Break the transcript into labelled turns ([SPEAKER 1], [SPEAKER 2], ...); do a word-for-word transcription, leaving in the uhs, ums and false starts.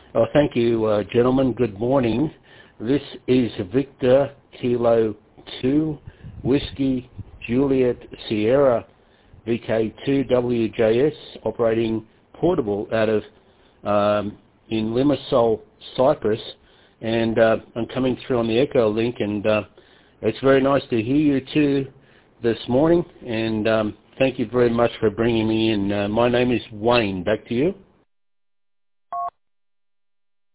[SPEAKER 1] Oh, thank you, uh, gentlemen. Good morning. This is Victor Kilo two, Whiskey Juliet Sierra V K two W J S, operating portable out of um, in Limassol, Cyprus, and uh, I'm coming through on the Echo link, and uh, it's very nice to hear you too this morning, and um, thank you very much for bringing me in. Uh, my name is Wayne. Back to you.